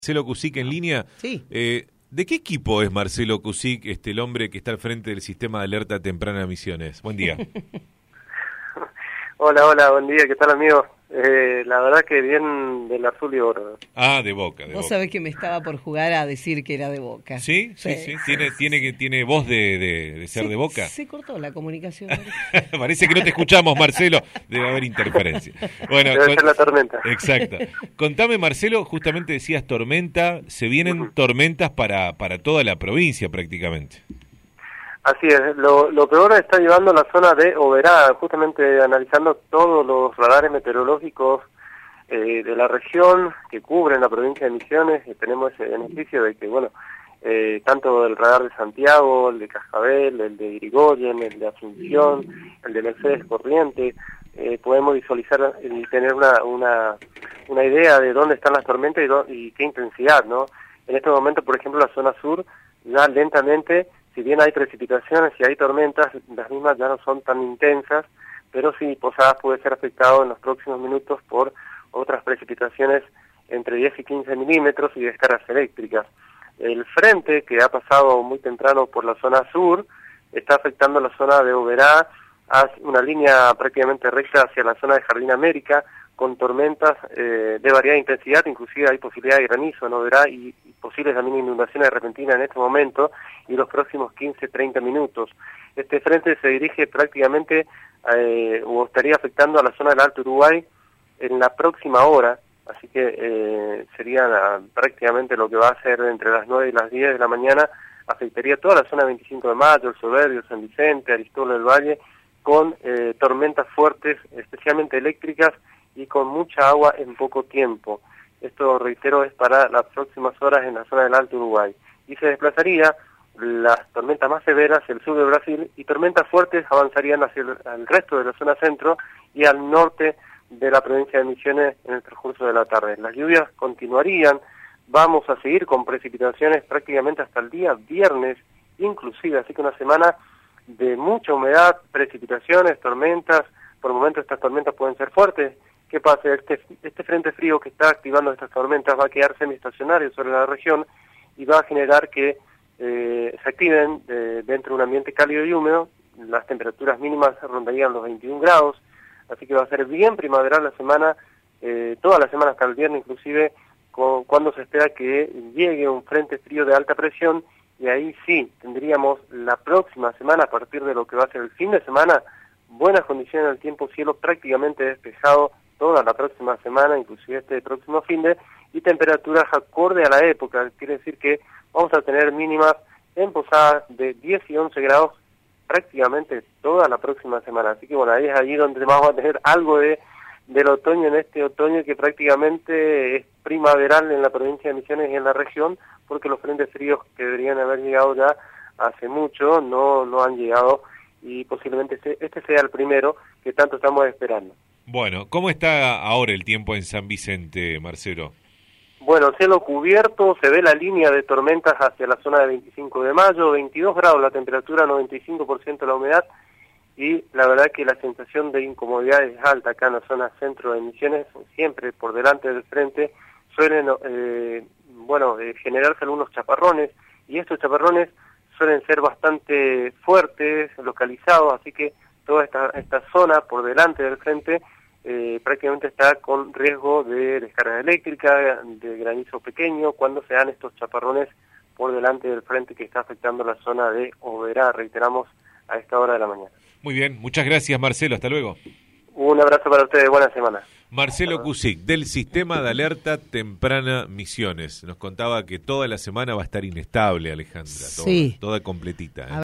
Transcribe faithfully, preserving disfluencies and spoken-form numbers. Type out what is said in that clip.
Marcelo Cusic en línea. Sí. Eh, ¿De qué equipo es Marcelo Cusic, este, el hombre que está al frente del sistema de alerta temprana de Misiones? Buen día. Hola, hola, buen día, ¿qué tal, amigo? Eh, la verdad que bien del azul y oro. Ah, de Boca, de Vos Boca. sabés que me estaba por jugar a decir que era de Boca. ¿Sí? Sí, sí. sí. ¿Tiene, tiene, que, tiene voz de, de, de ser se, de Boca? Se cortó la comunicación. Parece que no te escuchamos, Marcelo. Debe haber interferencia. Bueno, Debe con... ser la tormenta. Exacto. Contame, Marcelo, justamente decías tormenta. Se vienen uh-huh. tormentas para, para toda la provincia prácticamente. Así es, lo, lo peor está llevando la zona de Oberá, justamente analizando todos los radares meteorológicos eh, de la región que cubren la provincia de Misiones, y tenemos ese beneficio de que, bueno, eh, tanto el radar de Santiago, el de Cascabel, el de Irigoyen, el de Asunción, el de Mercedes Corrientes, eh, podemos visualizar y tener una, una, una idea de dónde están las tormentas y, do, y qué intensidad, ¿no? En este momento, por ejemplo, la zona sur ya lentamente, si bien hay precipitaciones y hay tormentas, las mismas ya no son tan intensas, pero sí Posadas puede ser afectado en los próximos minutos por otras precipitaciones entre diez y quince milímetros y descargas eléctricas. El frente, que ha pasado muy temprano por la zona sur, está afectando la zona de Oberá, una línea prácticamente recta hacia la zona de Jardín América, con tormentas eh, de variada intensidad, inclusive hay posibilidad de granizo en Oberá y, y posibles también inundaciones repentinas en este momento y los próximos quince a treinta minutos. Este frente se dirige prácticamente eh, o estaría afectando a la zona del Alto Uruguay en la próxima hora, así que eh, sería la, prácticamente lo que va a ser entre las nueve y las diez de la mañana, afectaría toda la zona veinticinco de mayo, el Soberbio, San Vicente, Aristóbulo del Valle, con eh, tormentas fuertes, especialmente eléctricas, y con mucha agua en poco tiempo. Esto, reitero, es para las próximas horas en la zona del Alto Uruguay. Y se desplazaría las tormentas más severas hacia el sur de Brasil y tormentas fuertes avanzarían hacia el, el resto de la zona centro y al norte de la provincia de Misiones en el transcurso de la tarde. Las lluvias continuarían, vamos a seguir con precipitaciones prácticamente hasta el día viernes, inclusive, así que una semana de mucha humedad, precipitaciones, tormentas. Por momentos estas tormentas pueden ser fuertes. ¿Qué pasa? Este, este frente frío que está activando estas tormentas va a quedar semiestacionario sobre la región y va a generar que eh, se activen eh, dentro de un ambiente cálido y húmedo. Las temperaturas mínimas rondarían los veintiún grados, así que va a ser bien primaveral la semana, eh, toda la semana hasta el viernes inclusive, con, cuando se espera que llegue un frente frío de alta presión, y ahí sí tendríamos la próxima semana, a partir de lo que va a ser el fin de semana, buenas condiciones del tiempo, cielo prácticamente despejado toda la próxima semana, inclusive este próximo fin de, y temperaturas acorde a la época. Quiere decir que vamos a tener mínimas en Posadas de diez y once grados prácticamente toda la próxima semana. Así que bueno, ahí es allí donde vamos a tener algo de del otoño, en este otoño que prácticamente es primaveral en la provincia de Misiones y en la región, porque los frentes fríos que deberían haber llegado ya hace mucho no, no han llegado, y posiblemente este sea el primero que tanto estamos esperando. Bueno, ¿cómo está ahora el tiempo en San Vicente, Marcelo? Bueno, cielo cubierto, se ve la línea de tormentas hacia la zona de veinticinco de mayo, veintidós grados la temperatura, noventa y cinco por ciento la humedad, y la verdad que la sensación de incomodidad es alta acá en la zona centro de Misiones, siempre por delante del frente suelen eh, bueno, eh, generarse algunos chaparrones, y estos chaparrones suelen ser bastante fuertes, localizados, así que toda esta, esta zona por delante del frente eh, prácticamente está con riesgo de descarga eléctrica, de granizo pequeño, cuando se dan estos chaparrones por delante del frente que está afectando la zona de Oberá, reiteramos, a esta hora de la mañana. Muy bien, muchas gracias, Marcelo, hasta luego. Un abrazo para ustedes, buena semana. Marcelo Cusic, del Sistema de Alerta Temprana Misiones. Nos contaba que toda la semana va a estar inestable, Alejandra, sí. toda, toda completita, ¿eh?